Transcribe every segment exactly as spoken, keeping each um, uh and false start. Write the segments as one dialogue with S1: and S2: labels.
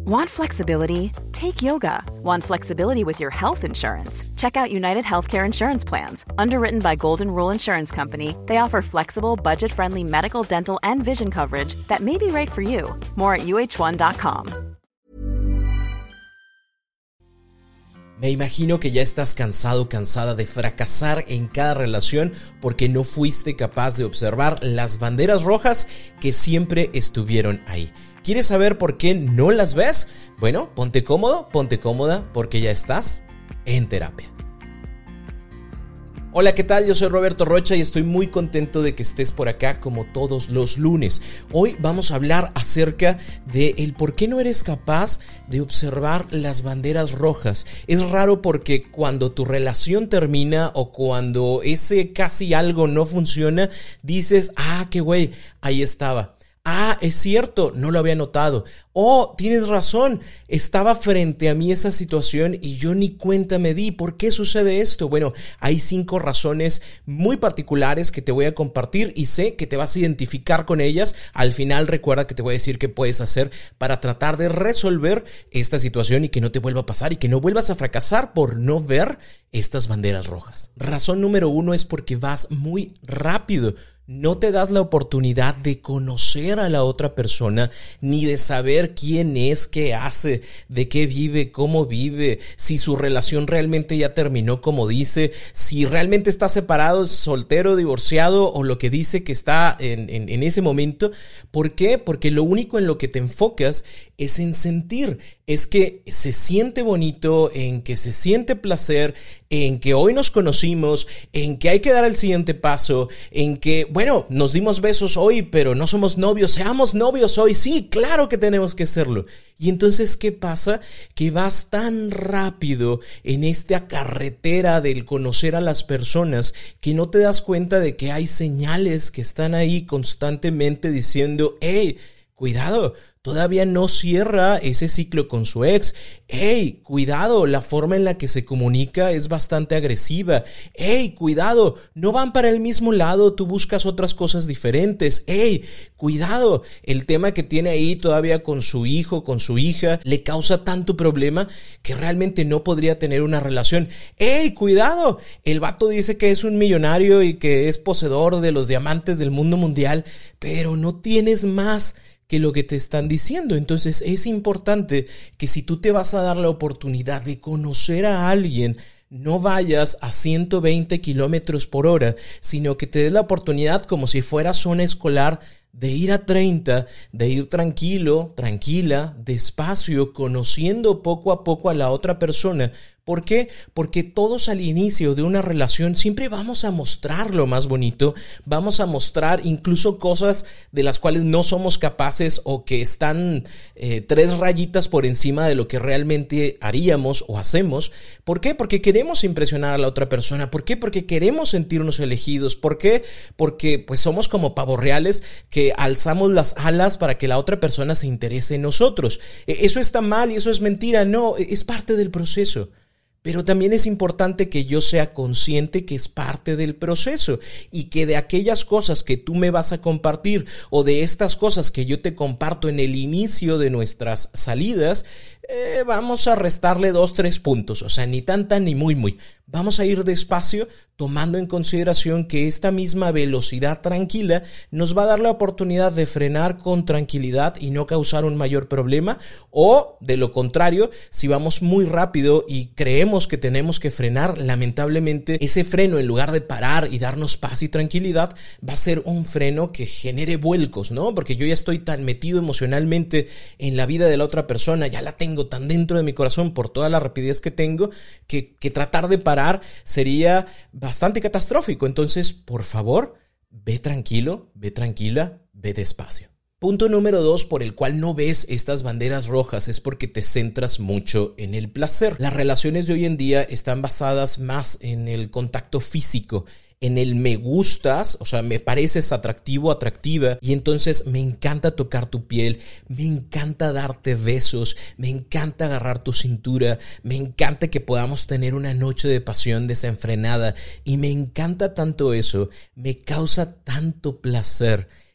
S1: Want flexibility? Take yoga. Want flexibility with your health insurance? Check out United Healthcare Insurance Plans. Underwritten by Golden Rule Insurance Company, they offer flexible, budget-friendly medical, dental, and vision coverage that may be right for you. More at U H one dot com.
S2: Me imagino que ya estás cansado, cansada de fracasar en cada relación porque no fuiste capaz de observar las banderas rojas que siempre estuvieron ahí. ¿Quieres saber por qué no las ves? Bueno, ponte cómodo, ponte cómoda, porque ya estás en terapia. Hola, ¿qué tal? Yo soy Roberto Rocha y estoy muy contento de que estés por acá como todos los lunes. Hoy vamos a hablar acerca de el por qué no eres capaz de observar las banderas rojas. Es raro porque cuando tu relación termina o cuando ese casi algo no funciona, dices, ah, qué güey, ahí estaba. Ah, es cierto, no lo había notado. Oh, tienes razón, estaba frente a mí esa situación y yo ni cuenta me di. ¿Por qué sucede esto? Bueno, hay cinco razones muy particulares que te voy a compartir y sé que te vas a identificar con ellas. Al final recuerda que te voy a decir qué puedes hacer para tratar de resolver esta situación y que no te vuelva a pasar y que no vuelvas a fracasar por no ver estas banderas rojas. Razón número uno es porque vas muy rápido. No te das la oportunidad de conocer a la otra persona, ni de saber quién es, qué hace, de qué vive, cómo vive, si su relación realmente ya terminó como dice, si realmente está separado, soltero, divorciado o lo que dice que está en, en, en ese momento. ¿Por qué? Porque lo único en lo que te enfocas es en sentir, es que se siente bonito, en que se siente placer, en que hoy nos conocimos, en que hay que dar el siguiente paso, en que, bueno, nos dimos besos hoy, pero no somos novios, seamos novios hoy, sí, claro que tenemos que hacerlo. Y entonces, ¿qué pasa? Que vas tan rápido en esta carretera del conocer a las personas que no te das cuenta de que hay señales que están ahí constantemente diciendo, hey, cuidado, todavía no cierra ese ciclo con su ex. ¡Ey, cuidado! La forma en la que se comunica es bastante agresiva. ¡Ey, cuidado! No van para el mismo lado, tú buscas otras cosas diferentes. ¡Ey, cuidado! El tema que tiene ahí todavía con su hijo, con su hija, le causa tanto problema que realmente no podría tener una relación. ¡Ey, cuidado! El vato dice que es un millonario y que es poseedor de los diamantes del mundo mundial, pero no tienes más que lo que te están diciendo. Entonces es importante que si tú te vas a dar la oportunidad de conocer a alguien, no vayas a ciento veinte kilómetros por hora, sino que te des la oportunidad como si fuera zona escolar de ir a treinta, de ir tranquilo, tranquila, despacio, conociendo poco a poco a la otra persona. ¿Por qué? Porque todos al inicio de una relación siempre vamos a mostrar lo más bonito, vamos a mostrar incluso cosas de las cuales no somos capaces o que están eh, tres rayitas por encima de lo que realmente haríamos o hacemos. ¿Por qué? Porque queremos impresionar a la otra persona. ¿Por qué? Porque queremos sentirnos elegidos. ¿Por qué? Porque pues somos como pavos reales que alzamos las alas para que la otra persona se interese en nosotros. Eso está mal y eso es mentira. No, es parte del proceso. Pero también es importante que yo sea consciente que es parte del proceso y que de aquellas cosas que tú me vas a compartir o de estas cosas que yo te comparto en el inicio de nuestras salidas, eh, vamos a restarle dos, tres puntos. O sea, ni tan, tan, ni muy, muy. Vamos a ir despacio tomando en consideración que esta misma velocidad tranquila nos va a dar la oportunidad de frenar con tranquilidad y no causar un mayor problema, o de lo contrario, si vamos muy rápido y creemos que tenemos que frenar, lamentablemente ese freno, en lugar de parar y darnos paz y tranquilidad, va a ser un freno que genere vuelcos, ¿no? Porque yo ya estoy tan metido emocionalmente en la vida de la otra persona, ya la tengo tan dentro de mi corazón por toda la rapidez que tengo, que, que tratar de parar sería bastante catastrófico. Entonces, por favor, ve tranquilo, ve tranquila, ve despacio. Punto número dos por el cual no ves estas banderas rojas es porque te centras mucho en el placer. Las relaciones de hoy en día están basadas más en el contacto físico, en el me gustas, o sea, me pareces atractivo, atractiva, y entonces me encanta tocar tu piel, me encanta darte besos, me encanta agarrar tu cintura, me encanta que podamos tener una noche de pasión desenfrenada, y me encanta tanto eso, me causa tanto placer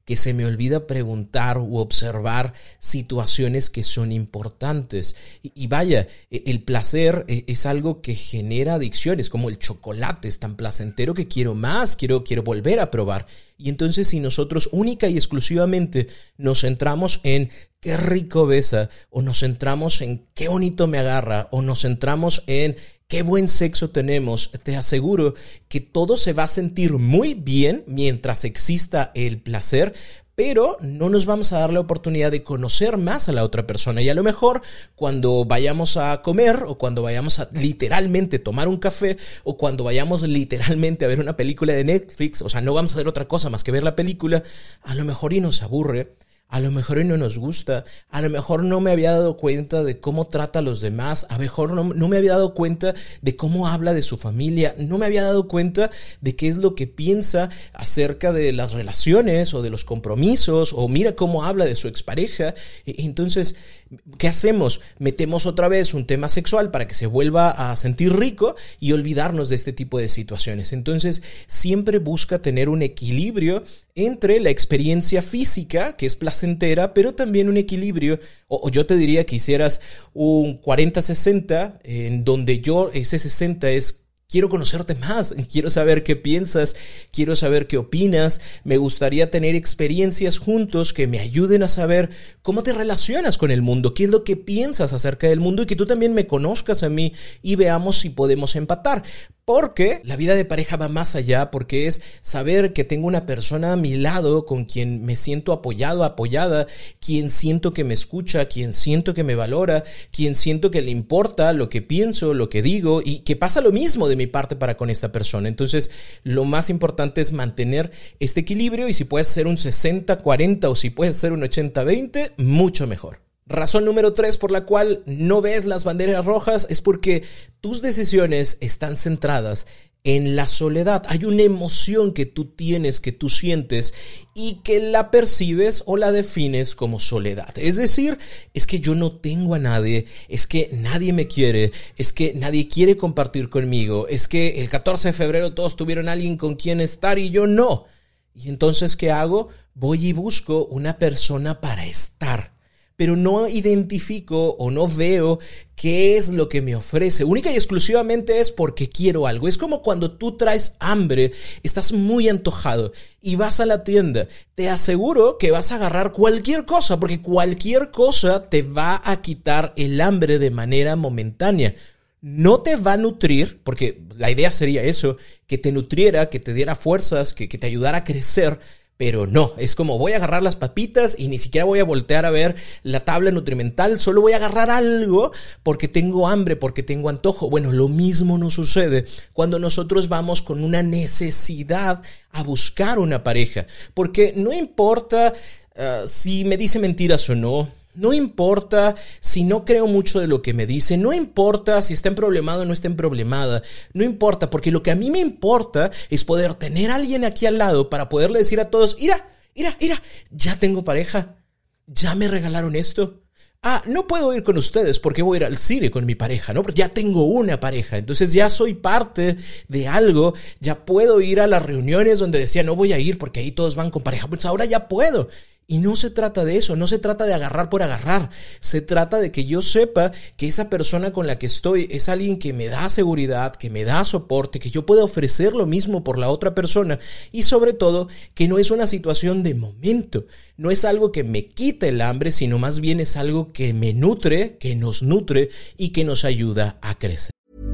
S2: que se me olvida preguntar u observar situaciones que son importantes. Y, y vaya, el placer es algo que genera adicciones, como el chocolate es tan placentero que quiero más, quiero, quiero volver a probar. Y entonces si nosotros única y exclusivamente nos centramos en qué rico besa, o nos centramos en qué bonito me agarra, o nos centramos en qué buen sexo tenemos, te aseguro que todo se va a sentir muy bien mientras exista el placer, pero no nos vamos a dar la oportunidad de conocer más a la otra persona. Y a lo mejor cuando vayamos a comer, o cuando vayamos a literalmente tomar un café, o cuando vayamos literalmente a ver una película de Netflix, o sea, no vamos a hacer otra cosa más que ver la película, a lo mejor y nos aburre. A lo mejor no nos gusta, a lo mejor no me había dado cuenta de cómo trata a los demás, a lo mejor no, no me había dado cuenta de cómo habla de su familia, no me había dado cuenta de qué es lo que piensa acerca de las relaciones o de los compromisos, o mira cómo habla de su expareja. Entonces, ¿qué hacemos? Metemos otra vez un tema sexual para que se vuelva a sentir rico y olvidarnos de este tipo de situaciones. Entonces, siempre busca tener un equilibrio entre la experiencia física, que es placentera, pero también un equilibrio, o, o yo te diría que hicieras un cuarenta sesenta, en donde yo, ese sesenta es quiero conocerte más, quiero saber qué piensas, quiero saber qué opinas, me gustaría tener experiencias juntos que me ayuden a saber cómo te relacionas con el mundo, qué es lo que piensas acerca del mundo y que tú también me conozcas a mí y veamos si podemos empatar. Porque la vida de pareja va más allá, porque es saber que tengo una persona a mi lado con quien me siento apoyado, apoyada, quien siento que me escucha, quien siento que me valora, quien siento que le importa lo que pienso, lo que digo y que pasa lo mismo de mi parte para con esta persona. Entonces, lo más importante es mantener este equilibrio y si puedes ser un sesenta cuarenta o si puedes ser un ochenta veinte, mucho mejor. Razón número tres por la cual no ves las banderas rojas es porque tus decisiones están centradas en la soledad. Hay una emoción que tú tienes, que tú sientes y que la percibes o la defines como soledad. Es decir, es que yo no tengo a nadie, es que nadie me quiere, es que nadie quiere compartir conmigo, es que el catorce de febrero todos tuvieron a alguien con quien estar y yo no. Y entonces, ¿qué hago? Voy y busco una persona para estar. Pero no identifico o no veo qué es lo que me ofrece. Única y exclusivamente es porque quiero algo. Es como cuando tú traes hambre, estás muy antojado y vas a la tienda. Te aseguro que vas a agarrar cualquier cosa, porque cualquier cosa te va a quitar el hambre de manera momentánea. No te va a nutrir, porque la idea sería eso, que te nutriera, que te diera fuerzas, que, que te ayudara a crecer. Pero no, es como voy a agarrar las papitas y ni siquiera voy a voltear a ver la tabla nutrimental, solo voy a agarrar algo porque tengo hambre, porque tengo antojo. Bueno, lo mismo nos sucede cuando nosotros vamos con una necesidad a buscar una pareja, porque no importa uh, si me dice mentiras o no. No importa si no creo mucho de lo que me dice, no importa si está emproblemado o no está emproblemada, no importa, porque lo que a mí me importa es poder tener a alguien aquí al lado para poderle decir a todos, mira, mira, mira, ya tengo pareja, ya me regalaron esto. Ah, no puedo ir con ustedes porque voy a ir al cine con mi pareja, ¿no? Porque ya tengo una pareja, entonces ya soy parte de algo, ya puedo ir a las reuniones donde decía no voy a ir porque ahí todos van con pareja, pues ahora ya puedo. Y no se trata de eso, no se trata de agarrar por agarrar, se trata de que yo sepa que esa persona con la que estoy es alguien que me da seguridad, que me da soporte, que yo pueda ofrecer lo mismo por la otra persona y sobre todo que no es una situación de momento, no es algo que me quite el hambre, sino más bien es algo que me nutre, que nos nutre y que nos ayuda a crecer.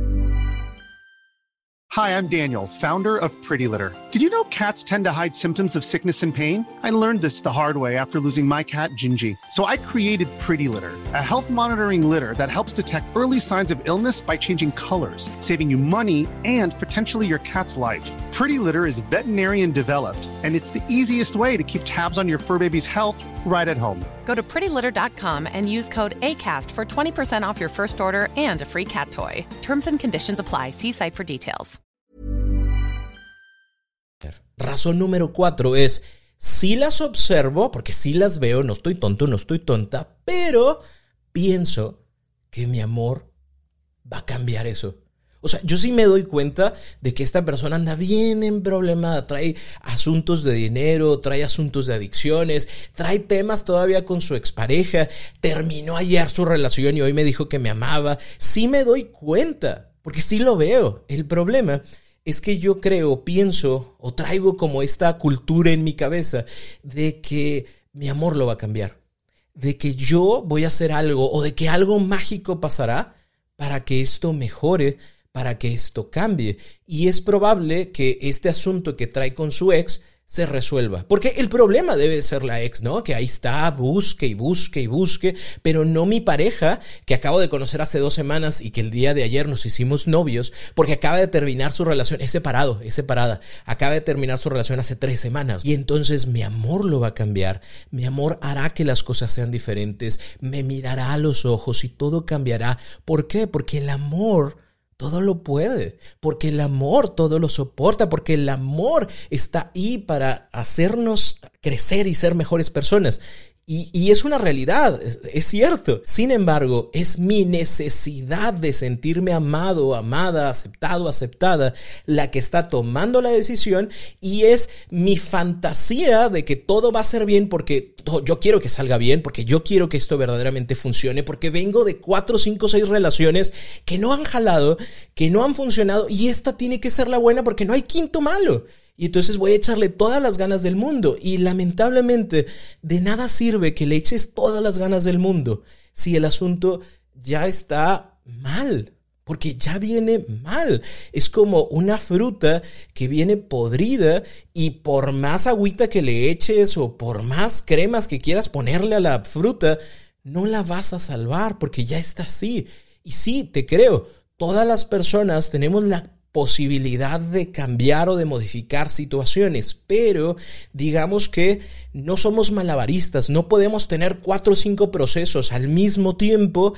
S3: Hi, I'm Daniel, founder of Pretty Litter. Did you know cats tend to hide symptoms of sickness and pain? I learned this the hard way after losing my cat, Gingy. So I created Pretty Litter, a health monitoring litter that helps detect early signs of illness by changing colors, saving you money and potentially your cat's life. Pretty Litter is veterinarian developed, and it's the easiest way to keep tabs on your fur baby's health right at home.
S4: Go to pretty litter dot com and use code ACAST for twenty percent off your first order and a free cat toy. Terms and conditions apply. See site for details.
S2: Razón número cuatro es, sí las observo, porque sí las veo, no estoy tonto, no estoy tonta, pero pienso que mi amor va a cambiar eso. O sea, yo sí me doy cuenta de que esta persona anda bien en problemada, trae asuntos de dinero, trae asuntos de adicciones, trae temas todavía con su expareja, terminó ayer su relación y hoy me dijo que me amaba. Sí me doy cuenta, porque sí lo veo. El problema es que yo creo, pienso o traigo como esta cultura en mi cabeza de que mi amor lo va a cambiar, de que yo voy a hacer algo o de que algo mágico pasará para que esto mejore, para que esto cambie. Y es probable que este asunto que trae con su ex se resuelva. Porque el problema debe ser la ex, ¿no? Que ahí está, busque y busque y busque, pero no mi pareja, que acabo de conocer hace dos semanas y que el día de ayer nos hicimos novios, porque acaba de terminar su relación, es separado, es separada, acaba de terminar su relación hace tres semanas. Y entonces mi amor lo va a cambiar, mi amor hará que las cosas sean diferentes, me mirará a los ojos y todo cambiará. ¿Por qué? Porque el amor todo lo puede, porque el amor todo lo soporta, porque el amor está ahí para hacernos crecer y ser mejores personas. Y, y es una realidad, es, es cierto. Sin embargo, es mi necesidad de sentirme amado, amada, aceptado, aceptada, la que está tomando la decisión, y es mi fantasía de que todo va a ser bien porque yo quiero que salga bien, porque yo quiero que esto verdaderamente funcione, porque vengo de cuatro, cinco, seis relaciones que no han jalado, que no han funcionado, y esta tiene que ser la buena porque no hay quinto malo. Y entonces voy a echarle todas las ganas del mundo. Y lamentablemente de nada sirve que le eches todas las ganas del mundo si el asunto ya está mal, porque ya viene mal. Es como una fruta que viene podrida y por más agüita que le eches o por más cremas que quieras ponerle a la fruta, no la vas a salvar porque ya está así. Y sí, te creo, todas las personas tenemos la posibilidad de cambiar o de modificar situaciones, pero digamos que no somos malabaristas, no podemos tener cuatro o cinco procesos al mismo tiempo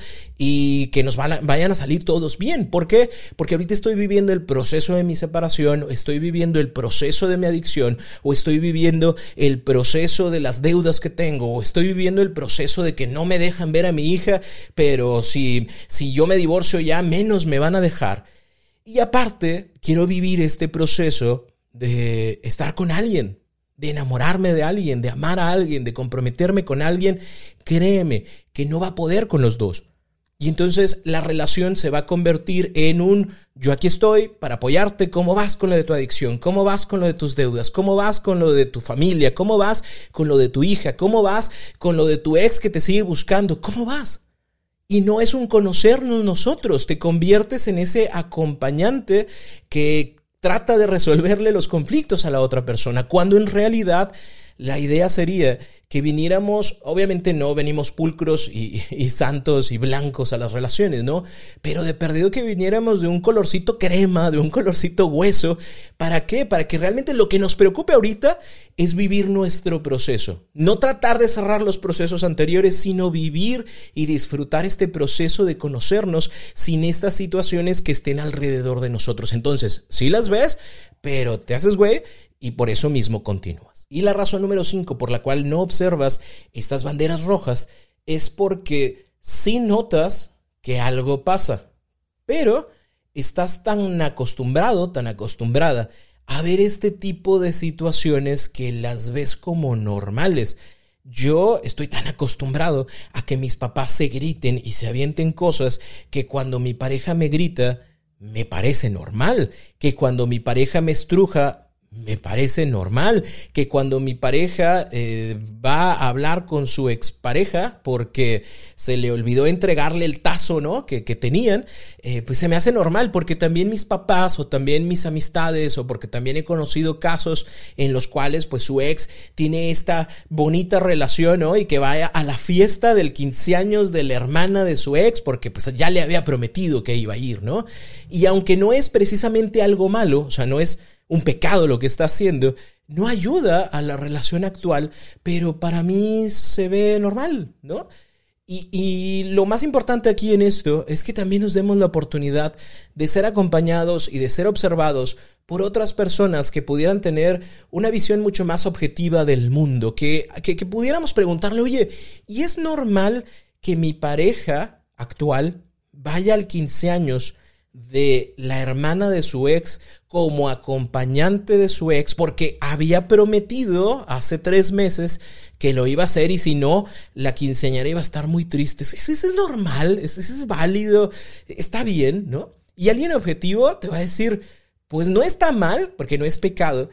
S2: y que nos vayan a salir todos bien. ¿Por qué? Porque ahorita estoy viviendo el proceso de mi separación, estoy viviendo el proceso de mi adicción, o estoy viviendo el proceso de las deudas que tengo, o estoy viviendo el proceso de que no me dejan ver a mi hija, pero si, si yo me divorcio ya menos me van a dejar. Y aparte, quiero vivir este proceso de estar con alguien, de enamorarme de alguien, de amar a alguien, de comprometerme con alguien. Créeme que no va a poder con los dos. Y entonces la relación se va a convertir en un yo aquí estoy para apoyarte. ¿Cómo vas con lo de tu adicción? ¿Cómo vas con lo de tus deudas? ¿Cómo vas con lo de tu familia? ¿Cómo vas con lo de tu hija? ¿Cómo vas con lo de tu ex que te sigue buscando? ¿Cómo vas? Y no es un conocernos nosotros, te conviertes en ese acompañante que trata de resolverle los conflictos a la otra persona, cuando en realidad la idea sería que viniéramos, obviamente no venimos pulcros y, y santos y blancos a las relaciones, ¿no? Pero de perdido que viniéramos de un colorcito crema, de un colorcito hueso. ¿Para qué? Para que realmente lo que nos preocupe ahorita es vivir nuestro proceso. No tratar de cerrar los procesos anteriores, sino vivir y disfrutar este proceso de conocernos sin estas situaciones que estén alrededor de nosotros. Entonces, sí las ves, pero te haces güey y por eso mismo continúas. Y la razón número cinco por la cual no observas estas banderas rojas es porque sí notas que algo pasa, pero estás tan acostumbrado, tan acostumbrada a ver este tipo de situaciones que las ves como normales. Yo estoy tan acostumbrado a que mis papás se griten y se avienten cosas que cuando mi pareja me grita, me parece normal. Que cuando mi pareja me estruja, me parece normal. Que cuando mi pareja eh, va a hablar con su expareja porque se le olvidó entregarle el tazo, ¿no? que, que tenían, eh, pues se me hace normal, porque también mis papás o también mis amistades o porque también he conocido casos en los cuales pues su ex tiene esta bonita relación, ¿no? Y que vaya a la fiesta del quince años de la hermana de su ex porque pues ya le había prometido que iba a ir, ¿no? Y aunque no es precisamente algo malo, o sea, no es un pecado lo que está haciendo, no ayuda a la relación actual, pero para mí se ve normal, ¿no? Y, y lo más importante aquí en esto es que también nos demos la oportunidad de ser acompañados y de ser observados por otras personas que pudieran tener una visión mucho más objetiva del mundo, que, que, que pudiéramos preguntarle, oye, ¿y es normal que mi pareja actual vaya al quince años de la hermana de su ex como acompañante de su ex porque había prometido hace tres meses que lo iba a hacer y si no, la quinceañera iba a estar muy triste. Eso, eso es normal, eso, eso es válido, está bien, ¿no? Y alguien objetivo te va a decir, pues no está mal, porque no es pecado,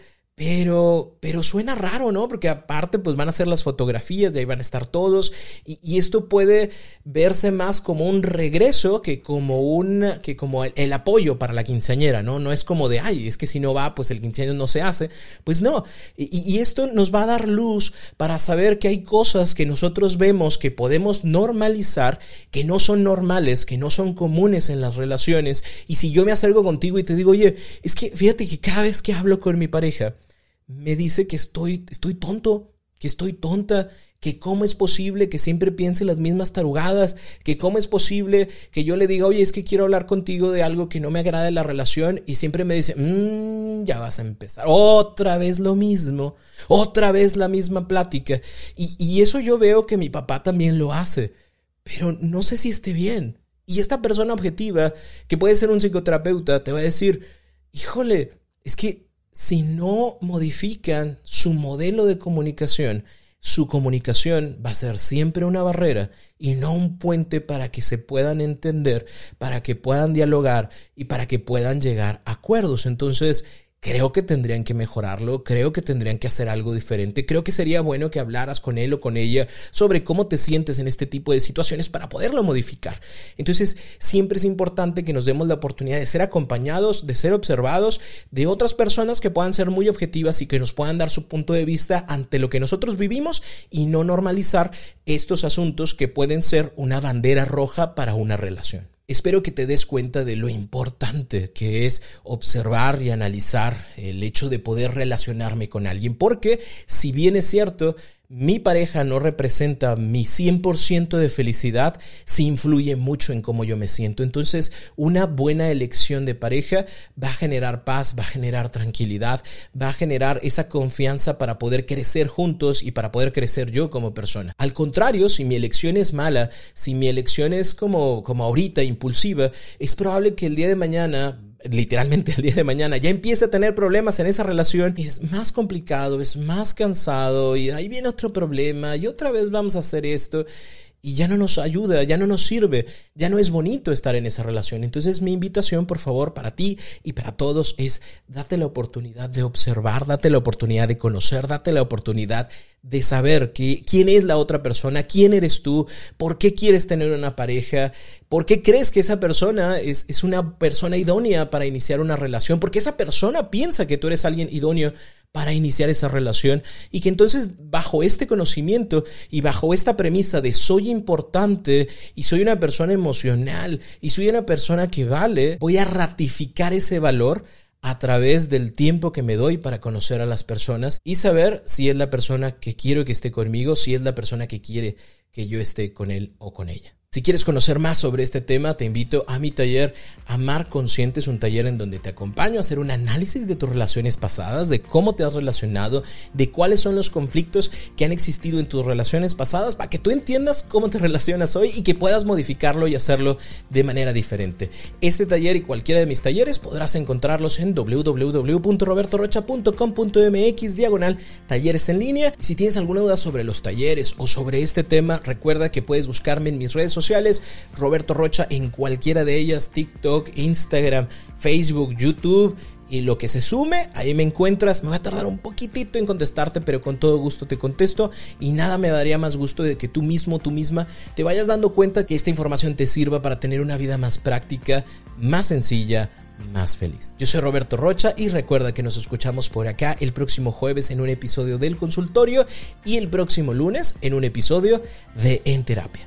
S2: Pero, pero suena raro, ¿no? Porque aparte pues van a hacer las fotografías, de ahí van a estar todos y, y esto puede verse más como un regreso que como, un, que como el, el apoyo para la quinceañera, ¿no? No es como de, ay, es que si no va pues el quinceañero no se hace. Pues no, y, y esto nos va a dar luz para saber que hay cosas que nosotros vemos que podemos normalizar, que no son normales, que no son comunes en las relaciones. Y si yo me acerco contigo y te digo, oye, es que fíjate que cada vez que hablo con mi pareja, me dice que estoy, estoy tonto, que estoy tonta, que cómo es posible que siempre piense las mismas tarugadas, que cómo es posible que yo le diga, oye, es que quiero hablar contigo de algo que no me agrada de la relación y siempre me dice, mmm, ya vas a empezar, otra vez lo mismo, otra vez la misma plática. Y, y eso yo veo que mi papá también lo hace, pero no sé si esté bien. Y esta persona objetiva, que puede ser un psicoterapeuta, te va a decir, híjole, es que si no modifican su modelo de comunicación, su comunicación va a ser siempre una barrera y no un puente para que se puedan entender, para que puedan dialogar y para que puedan llegar a acuerdos. Entonces, creo que tendrían que mejorarlo, creo que tendrían que hacer algo diferente, creo que sería bueno que hablaras con él o con ella sobre cómo te sientes en este tipo de situaciones para poderlo modificar. Entonces, siempre es importante que nos demos la oportunidad de ser acompañados, de ser observados, de otras personas que puedan ser muy objetivas y que nos puedan dar su punto de vista ante lo que nosotros vivimos y no normalizar estos asuntos que pueden ser una bandera roja para una relación. Espero que te des cuenta de lo importante que es observar y analizar el hecho de poder relacionarme con alguien, porque si bien es cierto, mi pareja no representa mi cien por ciento de felicidad, sí influye mucho en cómo yo me siento. Entonces, una buena elección de pareja va a generar paz, va a generar tranquilidad, va a generar esa confianza para poder crecer juntos y para poder crecer yo como persona. Al contrario, si mi elección es mala, si mi elección es como, como ahorita, impulsiva, es probable que el día de mañana, literalmente el día de mañana, ya empieza a tener problemas en esa relación y es más complicado, es más cansado y ahí viene otro problema y otra vez vamos a hacer esto y ya no nos ayuda, ya no nos sirve, ya no es bonito estar en esa relación. Entonces mi invitación, por favor, para ti y para todos es date la oportunidad de observar, date la oportunidad de conocer, date la oportunidad de saber que, quién es la otra persona, quién eres tú, por qué quieres tener una pareja, por qué crees que esa persona es, es una persona idónea para iniciar una relación, porque esa persona piensa que tú eres alguien idóneo para iniciar esa relación y que entonces bajo este conocimiento y bajo esta premisa de soy importante y soy una persona emocional y soy una persona que vale, voy a ratificar ese valor a través del tiempo que me doy para conocer a las personas y saber si es la persona que quiero que esté conmigo, si es la persona que quiere que yo esté con él o con ella. Si quieres conocer más sobre este tema, te invito a mi taller Amar Consciente. Es un taller en donde te acompaño a hacer un análisis de tus relaciones pasadas, de cómo te has relacionado, de cuáles son los conflictos que han existido en tus relaciones pasadas, para que tú entiendas cómo te relacionas hoy y que puedas modificarlo y hacerlo de manera diferente. Este taller y cualquiera de mis talleres podrás encontrarlos en w w w punto roberto rocha punto com punto m x diagonal talleres en línea. Y si tienes alguna duda sobre los talleres o sobre este tema, recuerda que puedes buscarme en mis redes sociales sociales, Roberto Rocha en cualquiera de ellas, TikTok, Instagram, Facebook, YouTube y lo que se sume, ahí me encuentras. Me va a tardar un poquitito en contestarte, pero con todo gusto te contesto y nada me daría más gusto de que tú mismo, tú misma te vayas dando cuenta que esta información te sirva para tener una vida más práctica, más sencilla, más feliz. Yo soy Roberto Rocha y recuerda que nos escuchamos por acá el próximo jueves en un episodio del consultorio y el próximo lunes en un episodio de En Terapia.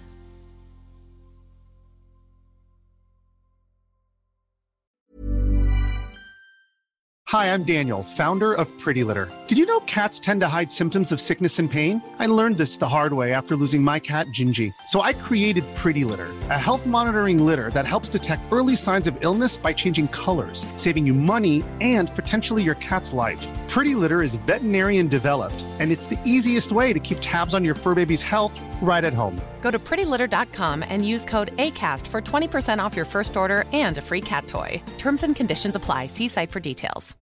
S3: Hi, I'm Daniel, founder of Pretty Litter. Did you know cats tend to hide symptoms of sickness and pain? I learned this the hard way after losing my cat, Gingy. So I created Pretty Litter, a health monitoring litter that helps detect early signs of illness by changing colors, saving you money and potentially your cat's life. Pretty Litter is veterinarian developed, and it's the easiest way to keep tabs on your fur baby's health right at home.
S4: Go to pretty litter dot com and use code ACAST for twenty percent off your first order and a free cat toy. Terms and conditions apply. See site for details.